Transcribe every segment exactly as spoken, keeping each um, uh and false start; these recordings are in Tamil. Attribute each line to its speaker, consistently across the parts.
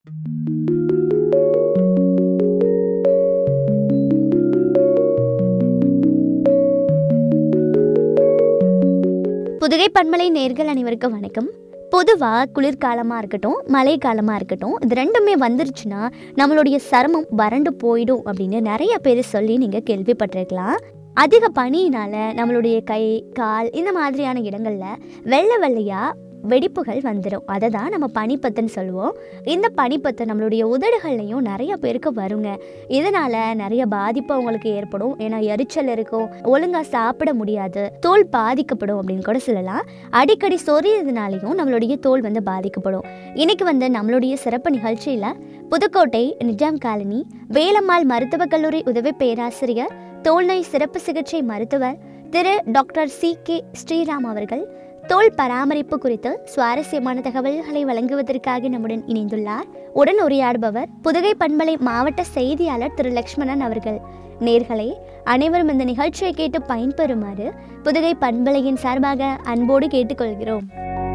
Speaker 1: புதுகை பண்பலை நேயர்கள் அனைவருக்கும் வணக்கம். பொதுவாக குளிர்காலமாக இருக்கட்டும், மழை காலமாக இருக்கட்டும், இது ரெண்டுமே வந்துருச்சுன்னா நம்மளுடைய சருமம் வறண்டு போயிடும் அப்படின்னு நிறைய பேர் சொல்லி நீங்கள் கேள்விப்பட்டிருக்கலாம். அதிக பனியினால் நம்மளுடைய கை, கால் இந்த மாதிரியான இடங்களில் வெள்ளை வெள்ளையாக வெடிப்புகள் வந்துடும். அதை தான் நம்ம பனிப்பத்துன்னு சொல்லுவோம். இந்த பனிப்பத்து நம்மளுடைய உதடுகள்லையும் நிறைய பேருக்கு வருங்க. இதனால் நிறைய பாதிப்பு அவங்களுக்கு ஏற்படும். ஏன்னா எரிச்சல் இருக்கும், ஒழுங்காக சாப்பிட முடியாது, தோல் பாதிக்கப்படும் அப்படின்னு கூட சொல்லலாம். அடிக்கடி சொரியதுனாலையும் நம்மளுடைய தோல் வந்து பாதிக்கப்படும். இன்னைக்கு வந்து நம்மளுடைய சிறப்பு நிகழ்ச்சியில் புதுக்கோட்டை நிஜாம் காலனி வேலம்மாள் மருத்துவக் கல்லூரி உதவி பேராசிரியர், தோல்நோய் சிறப்பு சிகிச்சை மருத்துவர் திரு டாக்டர் சி கே ஸ்ரீராம் அவர்கள் தோல் பராமரிப்பு குறித்து சுவாரஸ்யமான தகவல்களை வழங்குவதற்காக நம்முடன் இணைந்துள்ளார். உடன் உரையாடுபவர் புதுகை பண்பலை மாவட்ட செய்தியாளர் திரு லக்ஷ்மணன் அவர்கள். நேர்களே, அனைவரும் இந்த நிகழ்ச்சியை கேட்டு பயன்பெறுமாறு புதுகை பண்பலையின் சார்பாக அன்போடு கேட்டுக்கொள்கிறோம்.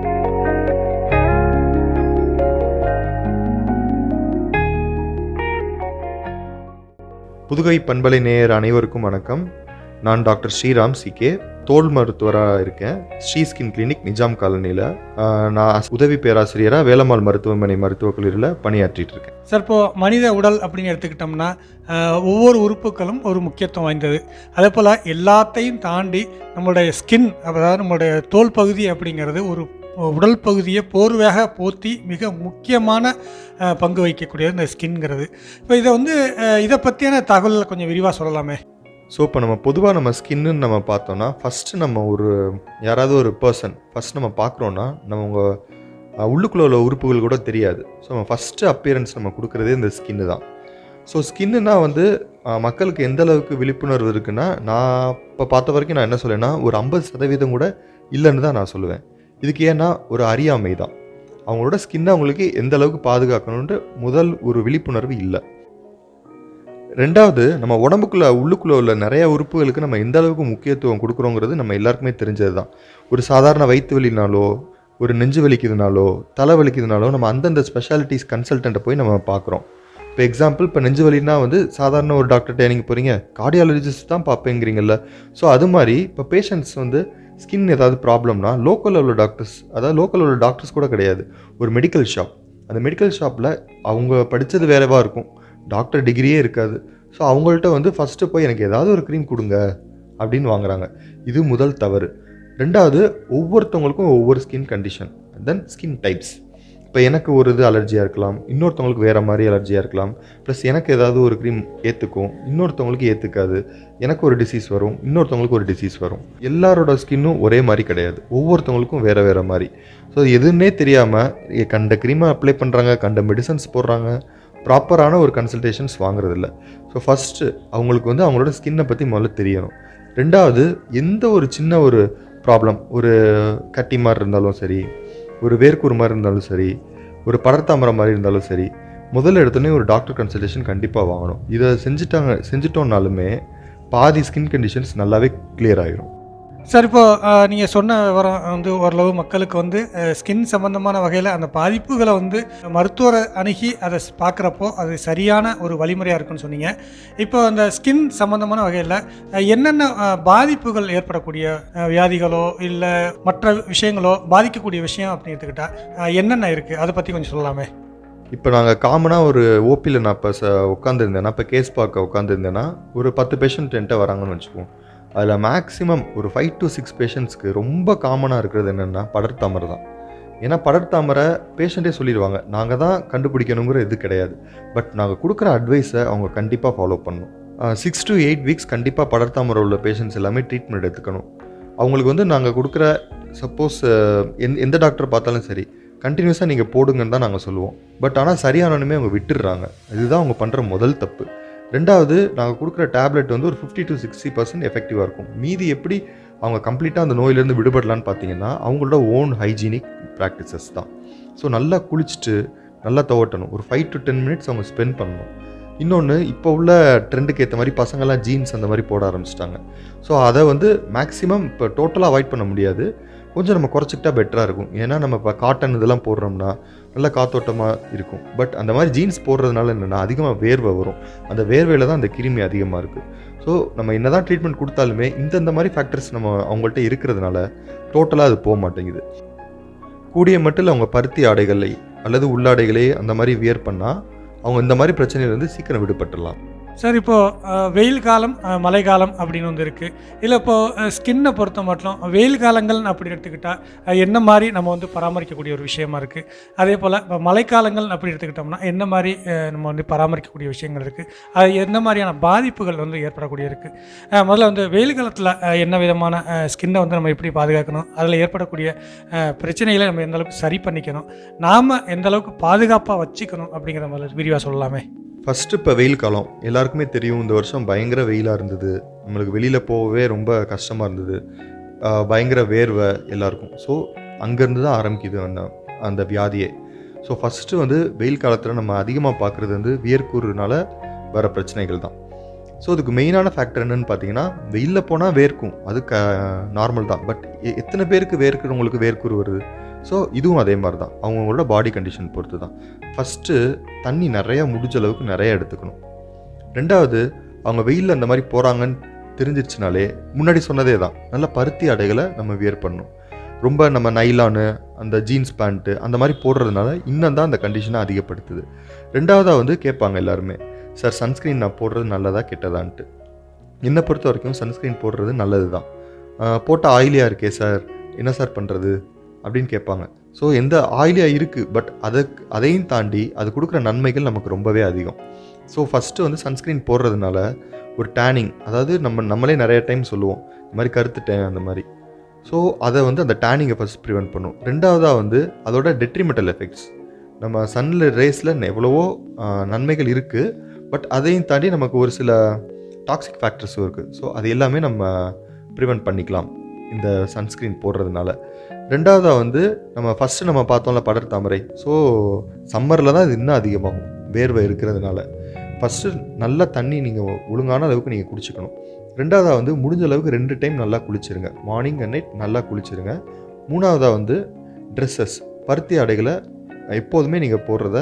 Speaker 2: புதுகை பண்பலை நேயர் அனைவருக்கும் வணக்கம். நான் டாக்டர் ஸ்ரீராம் சி கே, தோல் மருத்துவராக இருக்கேன். ஸ்ரீ ஸ்கின் கிளினிக் நிஜாம் காலனியில். நான் உதவி பேராசிரியராக வேலம்மாள் மருத்துவமனை மருத்துவக் கல்லூரியில் பணியாற்றிட்டு இருக்கேன்.
Speaker 3: சார், இப்போது மனித உடல் அப்படின்னு எடுத்துக்கிட்டோம்னா ஒவ்வொரு உறுப்புகளும் ஒரு முக்கியத்துவம் வாய்ந்தது. அதே போல் எல்லாத்தையும் தாண்டி நம்மளுடைய ஸ்கின், அதாவது நம்மளுடைய தோல் பகுதி அப்படிங்கிறது ஒரு உடல் பகுதியை போர்வையாக போற்றி மிக முக்கியமான பங்கு வகிக்கக்கூடியது இந்த ஸ்கின்ங்கிறது. இப்போ இதை வந்து இதை பற்றியான தகவல்களை கொஞ்சம் விரிவாக சொல்லலாமே.
Speaker 2: ஸோ இப்போ நம்ம பொதுவாக நம்ம ஸ்கின்னு நம்ம பார்த்தோன்னா, ஃபஸ்ட்டு நம்ம ஒரு யாராவது ஒரு பர்சன் ஃபஸ்ட் நம்ம பார்க்குறோன்னா நம்ம உங்கள் உள்ளுக்குள்ள உள்ள உறுப்புகள் கூட தெரியாது. ஸோ நம்ம ஃபஸ்ட்டு அப்பியரன்ஸ் நம்ம கொடுக்குறதே இந்த ஸ்கின்னு தான். ஸோ ஸ்கின்னுனா வந்து மக்களுக்கு எந்த அளவுக்கு விழிப்புணர்வு இருக்குன்னா, நான் இப்போ பார்த்த வரைக்கும் நான் என்ன சொல்லேன்னா ஒரு ஐம்பது சதவீதம் கூட இல்லைன்னு தான் நான் சொல்லுவேன். இதுக்கு ஏன்னா ஒரு அறியாமை தான். அவங்களோட ஸ்கின்னை அவங்களுக்கு எந்த அளவுக்கு பாதுகாக்கணுன்ற முதல் ஒரு விழிப்புணர்வு இல்லை. ரெண்டாவது, நம்ம உடம்புக்குள்ள உள்ளுக்குள்ள உள்ள நிறைய உறுப்புகளுக்கு நம்ம எந்த அளவுக்கு முக்கியத்துவம் கொடுக்குறோங்கிறது நம்ம எல்லாருக்குமே தெரிஞ்சது தான். ஒரு சாதாரண வயிற்று வலினாலோ, ஒரு நெஞ்சு வலிக்குதுனாலோ, தலை வலிக்குதுனாலோ நம்ம அந்தந்த ஸ்பெஷாலிட்டிஸ் கன்சல்டண்ட்டை போய் நம்ம பார்க்குறோம். இப்போ எக்ஸாம்பிள், இப்போ நெஞ்சு வலினா வந்து சாதாரண ஒரு டாக்டர்கிட்ட நீங்கள் போகிறீங்க, கார்டியாலஜிஸ்ட் தான் பார்ப்பேங்கிறீங்கல்ல. ஸோ அது மாதிரி இப்போ பேஷண்ட்ஸ் வந்து ஸ்கின் ஏதாவது ப்ராப்ளம்னா லோக்கலில் உள்ள டாக்டர்ஸ், அதாவது லோக்கலில் உள்ள டாக்டர்ஸ் கூட கிடையாது, ஒரு மெடிக்கல் ஷாப், அந்த மெடிக்கல் ஷாப்பில் அவங்க படித்தது வேறவாக இருக்கும், டாக்டர் டிகிரியே இருக்காது. ஸோ அவங்கள்ட்ட வந்து ஃபஸ்ட்டு போய் எனக்கு ஏதாவது ஒரு க்ரீம் கொடுங்க அப்படின்னு வாங்குறாங்க. இது முதல் தவறு. ரெண்டாவது, ஒவ்வொருத்தவங்களுக்கும் ஒவ்வொரு skin condition, then skin types. இப்போ எனக்கு ஒரு இது அலர்ஜியாக இருக்கலாம், இன்னொருத்தவங்களுக்கு வேறு மாதிரி அலர்ஜியாக இருக்கலாம். ப்ளஸ் எனக்கு ஏதாவது ஒரு க்ரீம் ஏற்றுக்கும், இன்னொருத்தவங்களுக்கு ஏற்றுக்காது. எனக்கு ஒரு டிசீஸ் வரும், இன்னொருத்தவங்களுக்கு ஒரு டிசீஸ் வரும். எல்லாரோட ஸ்கின்னும் ஒரே மாதிரி கிடையாது, ஒவ்வொருத்தவங்களுக்கும் வேறு வேறு மாதிரி. ஸோ எதுன்னே தெரியாமல் கண்ட க்ரீமை அப்ளை பண்ணுறாங்க, கண்ட மெடிசன்ஸ் போடுறாங்க, ப்ராப்பரான ஒரு கன்சல்டேஷன்ஸ் வாங்குறதில்ல. ஸோ ஃபஸ்ட்டு அவங்களுக்கு வந்து அவங்களோட ஸ்கின்னை பற்றி முதல்ல தெரியணும். ரெண்டாவது, எந்த ஒரு சின்ன ஒரு ப்ராப்ளம், ஒரு கட்டி மாதிரி இருந்தாலும் சரி, ஒரு வேர்க்கூறு மாதிரி இருந்தாலும் சரி, ஒரு படர்தாமரை மாதிரி இருந்தாலும் சரி, முதல்ல எடுத்தோடனே ஒரு டாக்டர் கன்சல்டேஷன் கண்டிப்பாக வாங்கணும். இதை செஞ்சுட்டாங்க செஞ்சுட்டோன்னாலுமே பாதி ஸ்கின் கண்டிஷன்ஸ் நல்லாவே கிளியர் ஆகிரும்.
Speaker 3: சார், இப்போது நீங்கள் சொன்ன விவரம் வந்து ஓரளவு மக்களுக்கு வந்து ஸ்கின் சம்மந்தமான வகையில் அந்த பாதிப்புகளை வந்து மருத்துவரை அணுகி அதை பார்க்குறப்போ அது சரியான ஒரு வழிமுறையாக இருக்குன்னு சொன்னீங்க. இப்போ அந்த ஸ்கின் சம்மந்தமான வகையில் என்னென்ன பாதிப்புகள் ஏற்படக்கூடிய வியாதிகளோ இல்லை மற்ற விஷயங்களோ பாதிக்கக்கூடிய விஷயம் அப்படின்னு எடுத்துக்கிட்டால் என்னென்ன இருக்குது, அதை பற்றி கொஞ்சம் சொல்லலாமே.
Speaker 2: இப்போ நாங்கள் காமனாக ஒரு ஓபியில் நான் இப்போ ச உட்காந்துருந்தேன்னா, இப்போ கேஸ் பார்க்க உட்காந்துருந்தேன்னா ஒரு பத்து பேஷண்ட் என்கிட்ட வராங்கன்னு வச்சுக்குவோம். அதில் மேக்ஸிமம் ஒரு ஃபைவ் டு சிக்ஸ் பேஷண்ட்ஸ்க்கு ரொம்ப காமனாக இருக்கிறது என்னென்னா படர்தாமரை தான். ஏன்னா படர்தாமரை பேஷண்ட்டே சொல்லிடுவாங்க, நாங்கள் தான் கண்டுபிடிக்கணுங்கிற இது கிடையாது. பட் நாங்கள் கொடுக்குற அட்வைஸை அவங்க கண்டிப்பாக ஃபாலோ பண்ணணும். சிக்ஸ் டு எயிட் வீக்ஸ் கண்டிப்பாக படர்தாமரை உள்ள பேஷண்ட்ஸ் எல்லாமே ட்ரீட்மெண்ட் எடுத்துக்கணும். அவங்களுக்கு வந்து நாங்கள் கொடுக்குற சப்போஸ் எந் எந்த டாக்டர் பார்த்தாலும் சரி, கண்டினியூஸாக நீங்கள் போடுங்கன்னு தான் நாங்கள் சொல்லுவோம். பட் ஆனால் சரியானோனுமே அவங்க விட்டுடுறாங்க. இதுதான் அவங்க பண்ணுற முதல் தப்பு. ரெண்டாவது, நாங்கள் கொடுக்குற டேப்லெட் வந்து ஒரு ஃபிஃப்டி டு சிக்ஸ்டி பர்சன்ட் எஃபெக்டிவாக இருக்கும். மீதி எப்படி அவங்க கம்ப்ளீட்டாக அந்த நோயிலேருந்து விடுபடலான்னு பார்த்தீங்கன்னா அவங்களோட ஓன் ஹைஜீனிக் ப்ராக்டிசஸ் தான். ஸோ நல்லா குளிச்சுட்டு நல்லா துவட்டணும், ஒரு ஃபைவ் டு டென் மினிட்ஸ் அவங்க ஸ்பெண்ட் பண்ணணும். இன்னொன்று, இப்போ உள்ள ட்ரெண்டுக்கு ஏற்ற மாதிரி பசங்கள்லாம் ஜீன்ஸ் அந்த மாதிரி போட ஆரம்பிச்சிட்டாங்க. ஸோ அதை வந்து மேக்ஸிமம் இப்போ டோட்டலாக அவாய்ட் பண்ண முடியாது. கொஞ்சம் நம்ம குறைச்சிக்கிட்டா பெட்டராக இருக்கும். ஏன்னா நம்ம இப்போ காட்டன் இதெல்லாம் போடுறோம்னா நல்லா காத்தோட்டமாக இருக்கும். பட் அந்த மாதிரி ஜீன்ஸ் போடுறதுனால என்னென்னா அதிகமாக வேர்வை வரும். அந்த வேர்வையில் தான் அந்த கிருமி அதிகமாக இருக்குது. ஸோ நம்ம என்ன தான் ட்ரீட்மெண்ட் கொடுத்தாலுமே இந்தந்த மாதிரி ஃபேக்டர்ஸ் நம்ம அவங்கள்ட்ட இருக்கிறதுனால டோட்டலாக அது போக மாட்டேங்குது. கூடிய மட்டில் அவங்க பருத்தி ஆடைகளை அல்லது உள்ளாடைகளே அந்த மாதிரி வியர் பண்ணால் அவங்க இந்த மாதிரி பிரச்சனையிலேருந்து சீக்கிரம் விடுபட்டுடலாம்.
Speaker 3: சார், இப்போது வெயில் காலம், மழை காலம் அப்படின்னு வந்து இருக்குது. இல்லை இப்போது ஸ்கின்னை பொறுத்த மட்டும் வெயில் காலங்கள் அப்படி எடுத்துக்கிட்டால் என்ன மாதிரி நம்ம வந்து பராமரிக்கக்கூடிய ஒரு விஷயமா இருக்குது. அதே போல் இப்போ மழைக்காலங்கள் அப்படி எடுத்துக்கிட்டோம்னா என்ன மாதிரி நம்ம வந்து பராமரிக்கக்கூடிய விஷயங்கள் இருக்குது, அது எந்த மாதிரியான பாதிப்புகள் வந்து ஏற்படக்கூடிய இருக்குது. முதல்ல வந்து வெயில் காலத்தில் என்ன விதமான ஸ்கின்னை வந்து நம்ம எப்படி பாதுகாக்கணும், அதில் ஏற்படக்கூடிய பிரச்சனைகளை நம்ம எந்த அளவுக்கு சரி பண்ணிக்கணும், நாம் எந்த அளவுக்கு பாதுகாப்பாக வச்சுக்கணும் அப்படிங்கிற மாதிரி விரிவாக சொல்லலாமே.
Speaker 2: ஃபஸ்ட்டு இப்போ வெயில் காலம் எல்லாருக்குமே தெரியும். இந்த வருஷம் பயங்கர வெயிலாக இருந்தது. நம்மளுக்கு வெளியில் போகவே ரொம்ப கஷ்டமாக இருந்தது. பயங்கர வேர்வை எல்லாருக்கும். ஸோ அங்கேருந்து தான் ஆரம்பிக்குது அந்த அந்த வியாதியே. ஸோ ஃபஸ்ட்டு வந்து வெயில் காலத்தில் நம்ம அதிகமாக பார்க்குறது வந்து வியர்க்கூறுனால வர பிரச்சனைகள் தான். ஸோ அதுக்கு மெயினான ஃபேக்டர் என்னென்னு பார்த்தீங்கன்னா, வெயிலில் போனால் வேர்க்கும், அது க நார்மல் தான். பட் எத்தனை பேருக்கு வேர்க்கிறவங்களுக்கு வேர்க்கூறு வருது? ஸோ இதுவும் அதே மாதிரி தான், அவங்களோட பாடி கண்டிஷன் பொறுத்து தான். ஃபஸ்ட்டு தண்ணி நிறையா முடிஞ்ச அளவுக்கு நிறையா எடுத்துக்கணும். ரெண்டாவது, அவங்க வெயிலில் அந்த மாதிரி போகிறாங்கன்னு தெரிஞ்சிருச்சுனாலே முன்னாடி சொன்னதே தான், நல்ல பருத்தி ஆடைகளை நம்ம வியர் பண்ணணும். ரொம்ப நம்ம நைலானு அந்த ஜீன்ஸ் பேண்ட்டு அந்த மாதிரி போடுறதுனால இன்னும் தான் அந்த கண்டிஷனை அதிகப்படுத்துது. ரெண்டாவதாக வந்து கேட்பாங்க எல்லாருமே, சார் சன்ஸ்க்ரீன் நான் போடுறது நல்லதா கெட்டதான்ட்டு. என்னை பொறுத்த வரைக்கும் சன்ஸ்க்ரீன் போடுறது நல்லது தான். போட்டால் ஆயிலியாக இருக்கே சார், என்ன சார் பண்ணுறது அப்படின்னு கேட்பாங்க. ஸோ எந்த ஆயிலியாக இருக்குது, பட் அதுக்கு அதையும் தாண்டி அது கொடுக்குற நன்மைகள் நமக்கு ரொம்பவே அதிகம். ஸோ ஃபஸ்ட்டு வந்து சன்ஸ்க்ரீன் போடுறதுனால ஒரு டேனிங், அதாவது நம்ம நம்மளே நிறைய டைம் சொல்லுவோம் இந்த மாதிரி கருத்துட்டேன் அந்த மாதிரி. ஸோ அதை வந்து அந்த டேனிங்கை ஃபஸ்ட் ப்ரிவெண்ட் பண்ணும். ரெண்டாவதாக வந்து அதோட டெட்ரிமெண்டல் எஃபெக்ட்ஸ், நம்ம சன்ல ரேஸில் எவ்வளவோ நன்மைகள் இருக்குது, பட் அதையும் தாண்டி நமக்கு ஒரு சில டாக்ஸிக் ஃபேக்டர்ஸும் இருக்குது. ஸோ அது எல்லாமே நம்ம ப்ரிவெண்ட் பண்ணிக்கலாம் இந்த சன்ஸ்க்ரீன் போடுறதுனால. ரெண்டாவதாக வந்து நம்ம ஃபஸ்ட்டு நம்ம பார்த்தோம்ல படர் தாமரை. ஸோ சம்மரில் தான் இது இன்னும் அதிகமாகும் வேர்வை இருக்கிறதுனால. ஃபஸ்ட்டு நல்ல தண்ணி நீங்கள் ஒழுங்கான அளவுக்கு நீங்கள் குடிச்சிக்கணும். ரெண்டாவதாக வந்து முடிஞ்ச அளவுக்கு ரெண்டு டைம் நல்லா குளிச்சிருங்க, மார்னிங் அண்ட் நைட் நல்லா குளிச்சிருங்க. மூணாவதாக வந்து ட்ரெஸ்ஸஸ், பருத்தி ஆடைகளை எப்போதுமே நீங்கள் போடுறத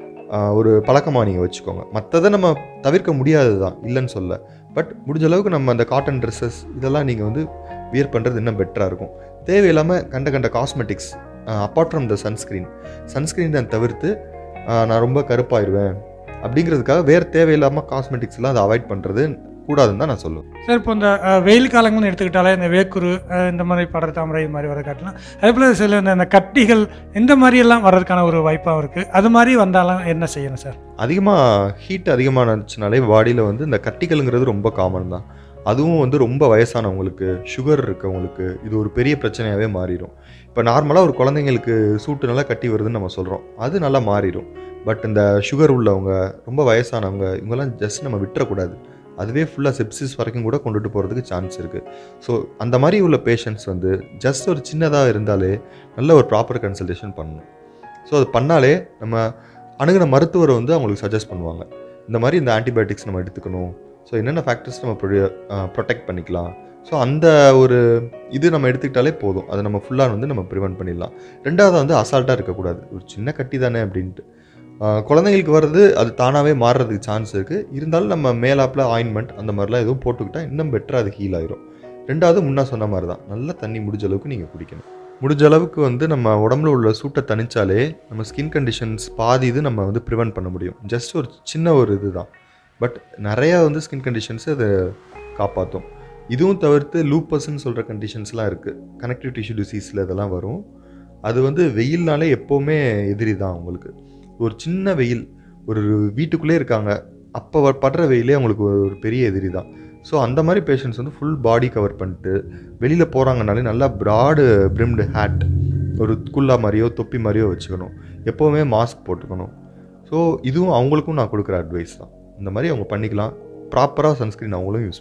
Speaker 2: ஒரு பழக்கமாக நீங்கள் வச்சுக்கோங்க. மற்றதை நம்ம தவிர்க்க முடியாதது தான், இல்லைன்னு சொல்ல. பட் முடிஞ்ச அளவுக்கு நம்ம அந்த காட்டன் ட்ரெஸ்ஸஸ் இதெல்லாம் நீங்கள் வந்து வியர் பண்ணுறது இன்னும் பெட்டராக இருக்கும். தேவையில்லாமல் கண்ட கண்ட cosmetics apart from the sunscreen சன்ஸ்க்ரீனை தவிர்த்து நான் ரொம்ப கருப்பாயிருவேன் அப்படிங்கிறதுக்காக வேறு தேவையில்லாமல் காஸ்மெட்டிக்ஸ்லாம் அதை அவாய்ட் பண்ணுறது கூடாதுன்னு தான் நான் சொல்லுவேன்.
Speaker 3: சார், இப்போ இந்த வெயில் காலங்கள்னு எடுத்துக்கிட்டாலே இந்த வேக்குரு இந்த மாதிரி படர் தாமரை இது மாதிரி வர காட்டலாம். அதே போல் சில இந்த கட்டிகள் இந்த மாதிரியெல்லாம் வர்றதுக்கான ஒரு வாய்ப்பாகவும் இருக்குது. அது மாதிரி வந்தாலும் என்ன செய்யணும் சார்?
Speaker 2: அதிகமாக ஹீட் அதிகமாக இருந்துச்சுனாலே பாடியில் வந்து இந்த கட்டிகள்ங்கிறது ரொம்ப காமன் தான். அதுவும் வந்து ரொம்ப வயசானவங்களுக்கு, சுகர் இருக்கவங்களுக்கு இது ஒரு பெரிய பிரச்சனையாகவே மாறிடும். இப்போ நார்மலாக ஒரு குழந்தைங்களுக்கு சூட்டு நல்லா கட்டி வருதுன்னு நம்ம சொல்கிறோம், அது நல்லா மாறிடும். பட் இந்த சுகர் உள்ளவங்க, ரொம்ப வயசானவங்க, இவங்கெல்லாம் ஜஸ்ட் நம்ம விட்டுறக்கூடாது. அதுவே ஃபுல்லாக செப்சிஸ் வரைக்கும் கூட கொண்டுட்டு போகிறதுக்கு சான்ஸ் இருக்குது. ஸோ அந்த மாதிரி உள்ள பேஷண்ட்ஸ் வந்து ஜஸ்ட் ஒரு சின்னதாக இருந்தாலே நல்ல ஒரு ப்ராப்பர் கன்சல்டேஷன் பண்ணணும். ஸோ அது பண்ணாலே நம்ம அணுகின மருத்துவரை வந்து அவங்களுக்கு சஜஸ்ட் பண்ணுவாங்க, இந்த மாதிரி இந்த ஆன்டிபயோட்டிக்ஸ் நம்ம எடுத்துக்கணும், ஸோ என்னென்ன ஃபேக்டர்ஸ் நம்ம ப்ரொடெக்ட் பண்ணிக்கலாம். ஸோ அந்த ஒரு இது நம்ம எடுத்துக்கிட்டாலே போதும், அதை நம்ம ஃபுல்லாக வந்து நம்ம ப்ரிவெண்ட் பண்ணிடலாம். ரெண்டாவது வந்து அசால்ட்டாக இருக்கக்கூடாது, ஒரு சின்ன கட்டி தானே அப்படின்ட்டு. குழந்தைங்களுக்கு வர்றது அது தானாகவே மாறுறதுக்கு சான்ஸ் இருக்குது. இருந்தாலும் நம்ம மேலாப்பில் ஆயின்மெண்ட் அந்த மாதிரிலாம் எதுவும் போட்டுக்கிட்டால் இன்னும் பெட்டராக அது ஹீல் ஆயிரும். ரெண்டாவது முன்னா சொன்ன மாதிரி தான், நல்ல தண்ணி முடிஞ்ச அளவுக்கு நீங்கள் குடிக்கணும். முடிஞ்ச அளவுக்கு வந்து நம்ம உடம்புல உள்ள சூட்டை தணிச்சாலே நம்ம ஸ்கின் கண்டிஷன்ஸ் பாதி இது நம்ம வந்து ப்ரிவெண்ட் பண்ண முடியும். ஜஸ்ட் ஒரு சின்ன ஒரு இது தான், பட் நிறையா வந்து ஸ்கின் கண்டிஷன்ஸை அதை காப்பாற்றும். இதுவும் தவிர்த்து லூப்பஸ்ன்னு சொல்கிற கண்டிஷன்ஸ்லாம் இருக்குது, கனெக்டிவ் டிஷ்யூ டிசீஸில் இதெல்லாம் வரும். அது வந்து வெயில்னாலே எப்போவுமே எதிரி தான் உங்களுக்கு. ஒரு சின்ன வெயில், ஒரு வீட்டுக்குள்ளே இருக்காங்க, அப்போ படுற வெயிலே அவங்களுக்கு ஒரு பெரிய எதிரி தான். ஸோ அந்த மாதிரி பேஷண்ட்ஸ் வந்து ஃபுல் பாடி கவர் பண்ணிட்டு வெளியில் போகிறாங்கனாலே நல்லா ப்ராடு பிரிம்டு ஹேட், ஒரு குல்லா மாதிரியோ தொப்பி மாதிரியோ வச்சுக்கணும். எப்போவுமே மாஸ்க் போட்டுக்கணும். ஸோ இதுவும் அவங்களுக்கும் நான் கொடுக்குற அட்வைஸ் தான். இந்த மாதிரி அவங்க பண்ணிக்கலாம். ப்ராப்பராக சன்ஸ்க்ரீன் அவங்களும் யூஸ் பண்ணணும்.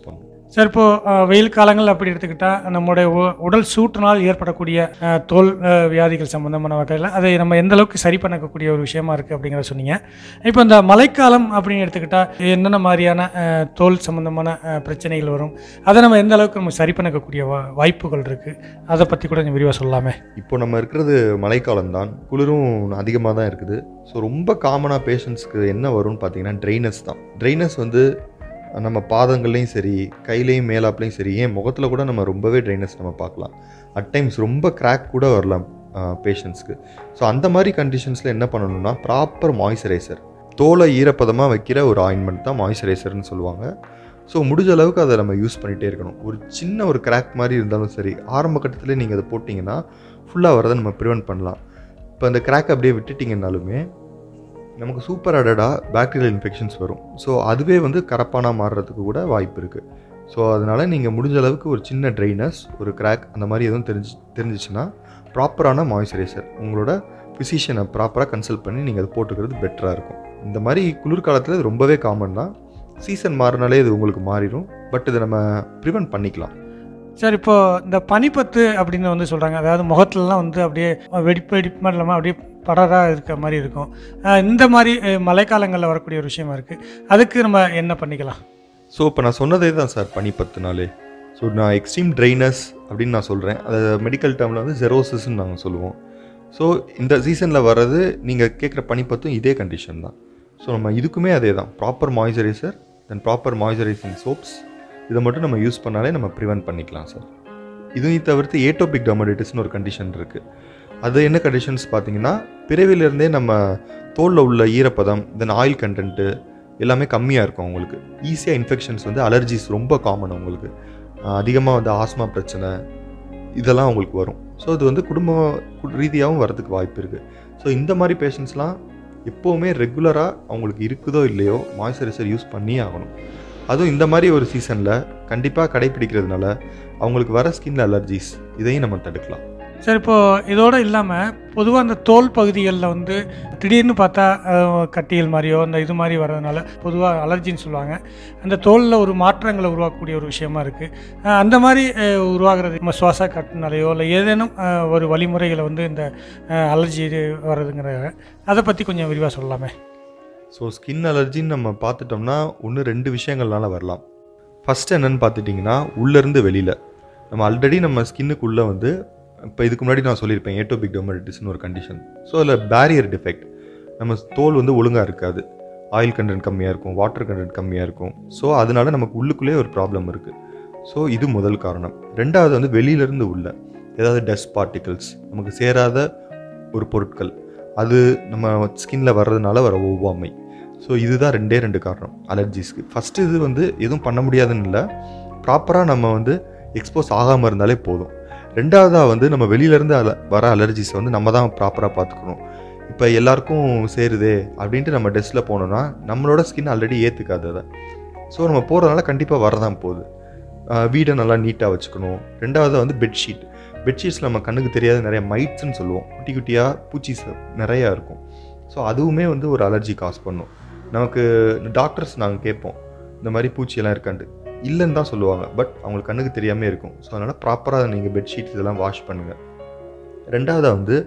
Speaker 3: சார் இப்போது வெயில் காலங்கள் அப்படி எடுத்துக்கிட்டால் நம்முடைய உ- உடல் சூட்டினால் ஏற்படக்கூடிய அஹ், தோல் அஹ், வியாதிகள் சம்மந்தமான வகையில் அதை நம்ம எந்த அளவுக்கு சரி பண்ணக்கூடிய ஒரு விஷயமா இருக்குது அப்படிங்கிறத சொன்னீங்க. இப்போ இந்த மழைக்காலம் அப்படின்னு எடுத்துக்கிட்டால் என்னென்ன மாதிரியான அஹ், தோல் சம்மந்தமான அஹ், பிரச்சனைகள் வரும், அதை நம்ம எந்த அளவுக்கு நம்ம சரி பண்ணக்கூடிய வா வாய்ப்புகள் இருக்குது, அதை பற்றி கூட கொஞ்சம் விரிவாக சொல்லலாமே.
Speaker 2: இப்போ நம்ம இருக்கிறது மழைக்காலம் தான், குளிரும் அதிகமாக தான் இருக்குது. ஸோ ரொம்ப காமனாக பேஷண்ட்ஸ்க்கு என்ன வரும்னு பார்த்தீங்கன்னா ட்ரைனஸ் தான். ட்ரைனஸ் வந்து நம்ம பாதங்கள்லையும் சரி, கையிலையும் மேலாப்லையும் சரி, ஏன் முகத்தில் கூட நம்ம ரொம்பவே ட்ரைனஸ் நம்ம பார்க்கலாம். அட் டைம்ஸ் ரொம்ப கிராக் கூட வரலாம் பேஷண்ட்ஸ்க்கு. ஸோ அந்த மாதிரி கண்டிஷன்ஸில் என்ன பண்ணணும்னா ப்ராப்பர் மாய்ஸ்சரைசர், தோலை ஈரப்பதமாக வைக்கிற ஒரு ஆயின்மெண்ட் தான் மாய்ஸ்சரைசர்னு சொல்லுவாங்க. ஸோ முடிஞ்ச அளவுக்கு அதை நம்ம யூஸ் பண்ணிகிட்டே இருக்கணும். ஒரு சின்ன ஒரு கிராக் மாதிரி இருந்தாலும் சரி, ஆரம்ப கட்டத்தில் நீங்கள் அதை போட்டிங்கன்னா ஃபுல்லாக வரதை நம்ம ப்ரிவெண்ட் பண்ணலாம். இப்போ அந்த கிராக் அப்படியே விட்டுட்டிங்கனாலுமே நமக்கு சூப்பர் அடடாக பாக்டீரியல் இன்ஃபெக்ஷன்ஸ் வரும். ஸோ அதுவே வந்து கரப்பானாக மாறுறதுக்கு கூட வாய்ப்பு இருக்குது. ஸோ அதனால் நீங்கள் முடிஞ்ச அளவுக்கு ஒரு சின்ன ட்ரைனஸ், ஒரு கிராக் அந்த மாதிரி எதுவும் தெரிஞ்சு தெரிஞ்சிச்சுன்னா ப்ராப்பரான மாய்ஸ்சரைசர் உங்களோட ஃபிசிஷியனை ப்ராப்பராக கன்சல்ட் பண்ணி நீங்கள் அதை போட்டுக்கிறது பெட்டராக இருக்கும். இந்த மாதிரி குளிர்காலத்தில் இது ரொம்பவே காமன் தான். சீசன் மாறினாலே இது உங்களுக்கு மாறிடும். பட் இதை நம்ம ப்ரிவெண்ட் பண்ணிக்கலாம்.
Speaker 3: சார் இப்போது இந்த பனிப்பத்து அப்படின்னு வந்து சொல்கிறாங்க, அதாவது முகத்துலலாம் வந்து அப்படியே வெடிப்பு வெடிப்பு மாதிரி இல்லாமல் அப்படியே படராக இருக்க மாதிரி இருக்கும். அஹ் இந்த மாதிரி அஹ், மழைக்காலங்களில் வரக்கூடிய ஒரு விஷயமா இருக்குது. அதுக்கு நம்ம என்ன பண்ணிக்கலாம்?
Speaker 2: ஸோ இப்போ நான் சொன்னதே தான் சார் பனிப்பத்துனாலே. ஸோ நான் எக்ஸ்ட்ரீம் ட்ரைனஸ் அப்படின்னு நான் சொல்கிறேன். அதை மெடிக்கல் டேர்மில் வந்து ஜெரோசிஸ்ன்னு நாங்கள் சொல்லுவோம். ஸோ இந்த சீசனில் வர்றது நீங்கள் கேட்குற பனிப்பத்தும் இதே கண்டிஷன் தான். ஸோ நம்ம இதுக்குமே அதே தான், proper moisturiser, then proper moisturising soaps, இதை மட்டும் நம்ம யூஸ் பண்ணாலே நம்ம ப்ரிவெண்ட் பண்ணிக்கலாம் சார். இதையும் தவிர்த்து ஏட்டோபிக் டெர்மடைட்டிஸ்னு ஒரு கண்டிஷன் இருக்குது. அது என்ன கண்டிஷன்ஸ் பார்த்தீங்கன்னா, பிறவிலேருந்தே நம்ம தோலில் உள்ள ஈரப்பதம், தென் ஆயில் கண்டென்ட்டு எல்லாமே கம்மியாக இருக்கும். உங்களுக்கு ஈஸியாக இன்ஃபெக்ஷன்ஸ் வந்து அலர்ஜிஸ் ரொம்ப காமன். உங்களுக்கு அதிகமாக வந்து ஆஸ்மா பிரச்சனை இதெல்லாம் உங்களுக்கு வரும். ஸோ இது வந்து குடும்ப ரீதியாகவும் வரதுக்கு வாய்ப்பு இருக்குது. ஸோ இந்த மாதிரி பேஷண்ட்ஸ்லாம் எப்போவுமே ரெகுலராக அவங்களுக்கு இருக்குதோ இல்லையோ மாய்ஸ்சரைசர் யூஸ் பண்ணியே ஆகணும். அதுவும் இந்த மாதிரி ஒரு சீசனில் கண்டிப்பாக கடைப்பிடிக்கிறதுனால அவங்களுக்கு வர ஸ்கின் அலர்ஜிஸ் இதையும் நம்ம தடுக்கலாம்.
Speaker 3: சார் இப்போது இதோடு இல்லாமல் பொதுவாக அந்த தோல் பகுதிகளில் வந்து திடீர்னு பார்த்தா அஹ், கட்டிகள் மாதிரியோ அந்த இது மாதிரி வர்றதுனால பொதுவாக அலர்ஜின்னு சொல்லுவாங்க. அந்த தோலில் ஒரு மாற்றங்களை உருவாக்கக்கூடிய ஒரு விஷயமா இருக்குது. அந்த மாதிரி அஹ், உருவாகிறது நம்ம சுவாச கட்டுனாலேயோ இல்லை ஏதேனும் அஹ், ஒரு வழிமுறைகளை வந்து இந்த அஹ், அலர்ஜி வர்றதுங்கிற அதை பற்றி கொஞ்சம் விரிவாக சொல்லலாமே.
Speaker 2: ஸோ ஸ்கின் அலர்ஜின்னு நம்ம பார்த்துட்டோம்னா ஒன்று ரெண்டு விஷயங்கள்னால வரலாம். ஃபஸ்ட்டு என்னென்னு பார்த்துட்டிங்கன்னா உள்ளேருந்து வெளியில் நம்ம ஆல்ரெடி நம்ம ஸ்கின்னுக்குள்ளே வந்து இப்போ இதுக்கு முன்னாடி நான் சொல்லியிருப்பேன் ஏட்டோபிக் டெர்மடைட்டிஸ்னு ஒரு கண்டிஷன். ஸோ அதில் பேரியர் டிஃபெக்ட், நம்ம தோல் வந்து ஒழுங்காக இருக்காது, ஆயில் கண்டென்ட் கம்மியாக இருக்கும், வாட்டர் கண்டென்ட் கம்மியாக இருக்கும். ஸோ அதனால நமக்கு உள்ளுக்குள்ளேயே ஒரு ப்ராப்ளம் இருக்குது. ஸோ இது முதல் காரணம். ரெண்டாவது வந்து வெளியிலேருந்து உள்ள ஏதாவது டஸ்ட் பார்ட்டிகல்ஸ், நமக்கு சேராத ஒரு பொருட்கள், அது நம்ம ஸ்கின்ல வர்றதுனால வர ஒவ்வாமை. ஸோ இதுதான் ரெண்டே ரெண்டு காரணம் அலர்ஜிஸ்க்கு. ஃபஸ்ட்டு இது வந்து எதுவும் பண்ண முடியாதுன்னு இல்லை, ப்ராப்பராக நம்ம வந்து எக்ஸ்போஸ் ஆகாமல் இருந்தாலே போதும். ரெண்டாவதாக வந்து நம்ம வெளியிலேருந்து அல வர அலர்ஜிஸை வந்து நம்ம தான் ப்ராப்பராக பார்த்துக்கணும். இப்போ எல்லாருக்கும் சேருதே அப்படின்ட்டு நம்ம டெஸ்ட்டில் போனோம்னா நம்மளோட ஸ்கின் ஆல்ரெடி ஏற்றுக்காது அதை. ஸோ நம்ம போகிறதுனால கண்டிப்பாக வரதான் போகுது. வீடை நல்லா நீட்டாக வச்சுக்கணும். ரெண்டாவது வந்து பெட்ஷீட் பெட்ஷீட்ஸில் நம்ம கண்ணுக்கு தெரியாத நிறைய மைட்ஸ்ன்னு சொல்லுவோம், குட்டி குட்டியாக பூச்சிஸ் நிறையா இருக்கும். ஸோ அதுவுமே வந்து ஒரு அலர்ஜி காஸ் பண்ணும். நமக்கு டாக்டர்ஸ் நாங்கள் கேட்போம் இந்த மாதிரி பூச்சியெல்லாம் இருக்காண்டு, இல்லைன்னு தான் சொல்லுவாங்க. பட் அவங்களுக்கு கண்ணுக்கு தெரியாமல் இருக்கும். ஸோ அதனால் ப்ராப்பராக நீங்கள் பெட்ஷீட் இதெல்லாம் வாஷ் பண்ணுங்கள். ரெண்டாவது வந்து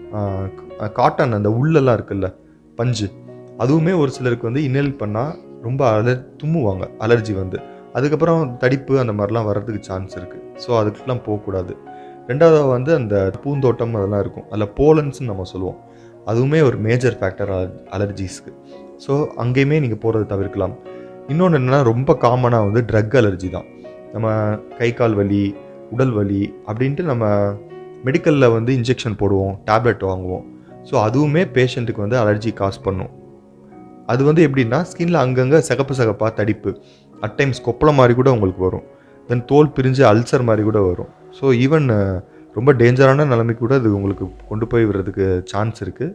Speaker 2: காட்டன், அந்த உள்ளெல்லாம் இருக்குல்ல பஞ்சு, அதுவுமே ஒரு சிலருக்கு வந்து இன்னேல் பண்ணால் ரொம்ப அலர் தும்முவாங்க, அலர்ஜி வந்து அதுக்கப்புறம் தடிப்பு அந்த மாதிரிலாம் வர்றதுக்கு சான்ஸ் இருக்குது. ஸோ அதுக்கெலாம் போகக்கூடாது. ரெண்டாவது வந்து அந்த பூந்தோட்டம் அதெல்லாம் இருக்கும், அதில் போலன்ஸ்ன்னு நம்ம சொல்லுவோம், அதுவுமே ஒரு மேஜர் ஃபேக்டர் அலர்ஜிஸ்க்கு. ஸோ அங்கேயுமே நீங்கள் போகிறத தவிர்க்கலாம். இன்னொன்று என்னென்னா ரொம்ப காமனாக வந்து ட்ரக் அலர்ஜி தான். நம்ம கை கால் வலி, உடல் வலி அப்படின்ட்டு நம்ம மெடிக்கலில் வந்து இன்ஜெக்ஷன் போடுவோம், டேப்லெட் வாங்குவோம். ஸோ அதுவுமே பேஷண்ட்டுக்கு வந்து அலர்ஜி காஸ் பண்ணும். அது வந்து எப்படின்னா ஸ்கின்ல அங்கங்கே சிகப்பு சிகப்பாக தடிப்பு, அட் டைம்ஸ் கொப்பளம் மாதிரி கூட உங்களுக்கு வரும். தென் தோல் பிரிஞ்சு அல்சர் மாதிரி கூட வரும். ஸோ ஈவன் ரொம்ப டேஞ்சரான நிலைமைக்கு கூட அது உங்களுக்கு கொண்டு போய் விடுறதுக்கு சான்ஸ் இருக்குது.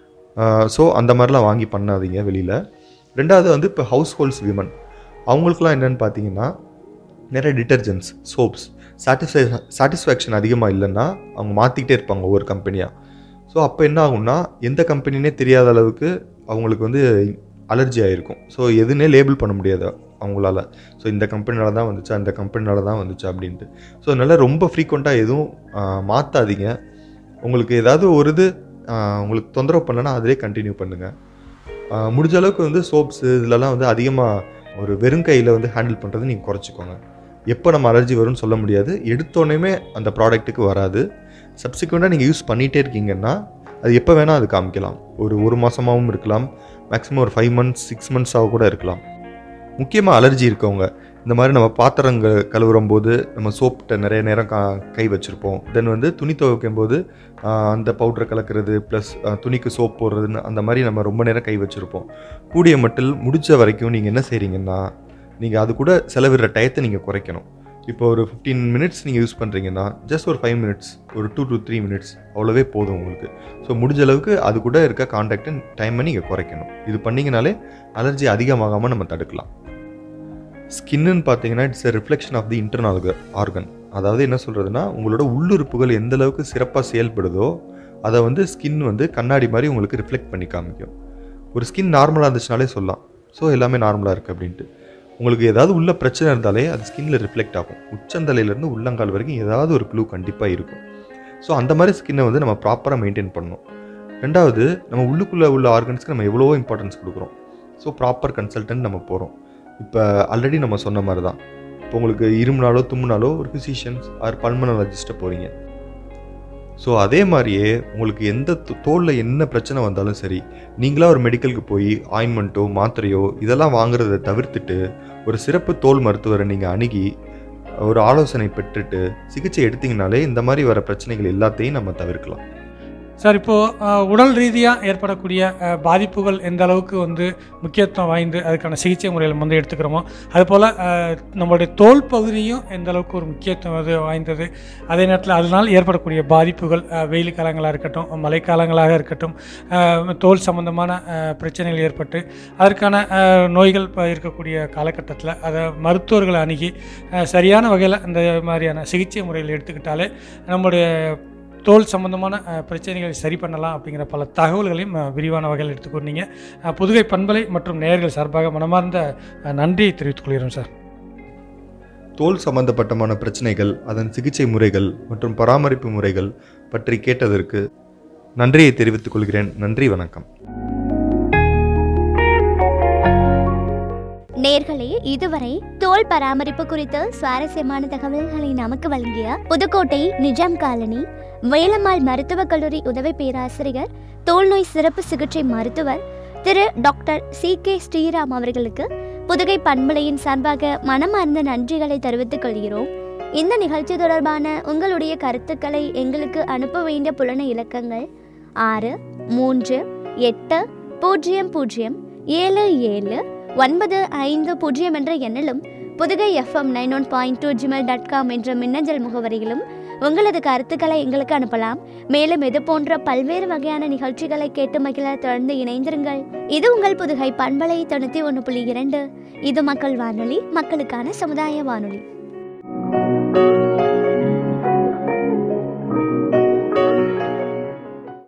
Speaker 2: ஸோ அந்த மாதிரிலாம் வாங்கி பண்ணாதீங்க வெளியில். ரெண்டாவது வந்து இப்போ ஹவுஸ் ஹோல்ட்ஸ் விமன், அவங்களுக்குலாம் என்னென்னு பார்த்தீங்கன்னா நிறைய டிட்டர்ஜென்ட்ஸ், சோப்ஸ் சாட்டிஸ்ஃபை சாட்டிஸ்ஃபேக்ஷன் அதிகமாக இல்லைன்னா அவங்க மாற்றிக்கிட்டே இருப்பாங்க ஒவ்வொரு கம்பெனியாக. ஸோ அப்போ என்ன ஆகும்னா எந்த கம்பெனினே தெரியாத அளவுக்கு அவங்களுக்கு வந்து அலர்ஜி ஆகிருக்கும். ஸோ எதுனே லேபிள் பண்ண முடியாது அவங்களால. ஸோ இந்த கம்பெனினால தான் வந்துச்சா இந்த கம்பெனினால தான் வந்துச்சா அப்படின்ட்டு. ஸோ அதனால் ரொம்ப ஃப்ரீக்வெண்ட்டாக எதுவும் மாற்றாதீங்க. உங்களுக்கு ஏதாவது ஒரு இது உங்களுக்கு தொந்தரவு பண்ணலன்னா அதிலே கண்டினியூ பண்ணுங்கள். முடிஞ்ச அளவுக்கு வந்து சோப்ஸு இதிலலாம் வந்து அதிகமாக ஒரு வெறும் கையில் வந்து ஹேண்டில் பண்ணுறது நீங்கள் குறைச்சிக்கோங்க. எப்போ நம்ம அலர்ஜி வரும்னு சொல்ல முடியாது. எடுத்தோடனே அந்த ப்ராடக்ட்டுக்கு வராது. சப்சிக்வெண்ட்டாக நீங்கள் யூஸ் பண்ணிகிட்டே இருக்கீங்கன்னா அது எப்போ வேணால் அது காமிக்கலாம். ஒரு ஒரு மாதமாகவும் இருக்கலாம், மேக்ஸிமம் ஒரு ஃபைவ் மந்த்ஸ் சிக்ஸ் மந்த்ஸாக கூட இருக்கலாம். முக்கியமாக அலர்ஜி இருக்கவங்க இந்த மாதிரி நம்ம பாத்திரங்கள் கழுவுறும் போது நம்ம சோப்பிட்ட நிறைய நேரம் கா கை வச்சுருப்போம். தென் வந்து துணி துவைக்கும் போது அந்த பவுடரை கலக்கிறது ப்ளஸ் துணிக்கு சோப் போடுறதுன்னு அந்த மாதிரி நம்ம ரொம்ப நேரம் கை வச்சுருப்போம். கூடிய மட்டில் முடிஞ்ச வரைக்கும் நீங்கள் என்ன செய்கிறீங்கன்னா நீங்கள் அது கூட செலவிடுற டயத்தை நீங்கள் குறைக்கணும். இப்போ ஒரு ஃபிஃப்டீன் மினிட்ஸ் நீங்கள் யூஸ் பண்ணுறீங்கன்னா ஜஸ்ட் ஒரு ஃபைவ் மினிட்ஸ் ஒரு டூ டு த்ரீ மினிட்ஸ் அவ்வளோவே போதும் உங்களுக்கு. ஸோ முடிஞ்ச அளவுக்கு அது கூட இருக்க கான்டாக்ட் டைமை நீங்கள் குறைக்கணும். இது பண்ணிங்கனாலே அலர்ஜி அதிகமாகாமல் நம்ம தடுக்கலாம். ஸ்கின்னு பார்த்தீங்கன்னா it's a reflection of the internal organ. அதாவது என்ன சொல்கிறதுனா உங்களோட உள்ளுறுப்புகள் எந்த அளவுக்கு சிறப்பாக செயல்படுதோ அதை வந்து ஸ்கின் வந்து கண்ணாடி மாதிரி உங்களுக்கு ரிஃப்ளெக்ட் பண்ணி காமிக்கும். ஒரு ஸ்கின் நார்மலாக இருந்துச்சுனாலே சொல்லலாம் ஸோ எல்லாமே நார்மலாக இருக்குது அப்படின்ட்டு. உங்களுக்கு ஏதாவது உள்ள பிரச்சனை இருந்தாலே அது ஸ்கின்னில் ரிஃப்ளெக்ட் ஆகும். உச்சந்தலையிலேருந்து உள்ளங்கால் வரைக்கும் ஏதாவது ஒரு க்ளூ கண்டிப்பாக இருக்கும். ஸோ அந்த மாதிரி ஸ்கின்னை வந்து நம்ம ப்ராப்பராக மெயின்டைன் பண்ணணும். ரெண்டாவது நம்ம உள்ளுக்குள்ளே உள்ள ஆர்கன்ஸ்க்கு நம்ம எவ்வளவோ இம்பார்ட்டன்ஸ் கொடுக்குறோம். ஸோ ப்ராப்பர் கன்சல்டன்ட் நம்ம போகிறோம். இப்போ ஆல்ரெடி நம்ம சொன்ன மாதிரி தான், இப்போ உங்களுக்கு இருமுனாலோ தும்முனாலோ ஒரு ஃபிசிஷியன்ஸ் ஆர் பல்மனாலஜிஸ்ட்டை போகிறீங்க. ஸோ அதே மாதிரியே உங்களுக்கு எந்த தோலில் என்ன பிரச்சனை வந்தாலும் சரி நீங்களாக ஒரு மெடிக்கலுக்கு போய் ஆயின்மெண்ட்டோ மாத்திரையோ இதெல்லாம் வாங்குறத தவிர்த்துட்டு ஒரு சிறப்பு தோல் மருத்துவரை நீங்கள் அணுகி ஒரு ஆலோசனை பெற்றுட்டு சிகிச்சை எடுத்தீங்கனாலே இந்த மாதிரி வர பிரச்சனைகள் எல்லாத்தையும் நம்ம தவிர்க்கலாம்.
Speaker 3: சார், இப்போது உடல் ரீதியாக ஏற்படக்கூடிய பாதிப்புகள் எந்த அளவுக்கு வந்து முக்கியத்துவம் வாய்ந்து அதுக்கான சிகிச்சை முறைகள் வந்து எடுத்துக்கிறோமோ அதுபோல் நம்மளுடைய தோல் பகுதியும் எந்த அளவுக்கு ஒரு முக்கியத்துவம் அது வாய்ந்தது. அதே நேரத்தில் அதனால் ஏற்படக்கூடிய பாதிப்புகள் வெயில் காலங்களாக இருக்கட்டும் மழைக்காலங்களாக இருக்கட்டும் தோல் சம்பந்தமான பிரச்சனைகள் ஏற்பட்டு அதற்கான நோய்கள் இருக்கக்கூடிய காலகட்டத்தில் அதை மருத்துவர்களை அணுகி சரியான வகையில் அந்த மாதிரியான சிகிச்சை முறைகள் எடுத்துக்கிட்டாலே நம்முடைய தோல் சம்பந்தமான பிரச்சனைகளை சரி பண்ணலாம் அப்படிங்கிற பல தகவல்களையும் விரிவான வகையில் எடுத்துக்கொண்டீங்க. புதுகை பண்பலை மற்றும் நேயர்கள் சார்பாக மனமார்ந்த நன்றியை தெரிவித்துக் கொள்கிறோம் சார்.
Speaker 2: தோல் சம்பந்தப்பட்டமான பிரச்சனைகள், அதன் சிகிச்சை முறைகள் மற்றும் பராமரிப்பு முறைகள் பற்றி கேட்டதற்கு நன்றியை தெரிவித்துக் கொள்கிறேன். நன்றி, வணக்கம்.
Speaker 1: நேர்களே, இதுவரை தோல் பராமரிப்பு குறித்த சுவாரஸ்யமான தகவல்களை நமக்கு வழங்கிய புதுக்கோட்டை நிஜாம் காலனி வேலம்மாள் மருத்துவக் கல்லூரி உதவி பேராசிரியர் தோல் நோய் சிறப்பு சிகிச்சை மருத்துவர் திரு டாக்டர் சி கே ஸ்ரீராம் அவர்களுக்கு புதுகை பண்பலையின் சார்பாக மனமார்ந்த நன்றிகளை தெரிவித்துக் கொள்கிறோம். இந்த நிகழ்ச்சி தொடர்பான உங்களுடைய கருத்துக்களை எங்களுக்கு அனுப்ப வேண்டிய புலன இலக்கங்கள் ஆறு மூன்று எட்டு பூஜ்ஜியம் பூஜ்ஜியம் ஏழு ஏழு ஒன்பது ஐந்து பூஜ்ஜியம் என்ற எண்ணிலும் Pudhugai FM nine one point two Gmail dot com என்ற மின்னஞ்சல் முகவரியிலும் உங்களது கருத்துக்களை எங்களுக்கு அனுப்பலாம். மேலும் இது போன்ற பல்வேறு வகையான நிகழ்ச்சிகளை கேட்டு மகிழ தொடர்ந்து இணைந்திருங்கள். இது உங்கள் புதுகை பண்பலை தொண்ணூற்றி ஒன்று புள்ளி இரண்டு. இது மக்கள் வானொலி, மக்களுக்கான சமுதாய வானொலி.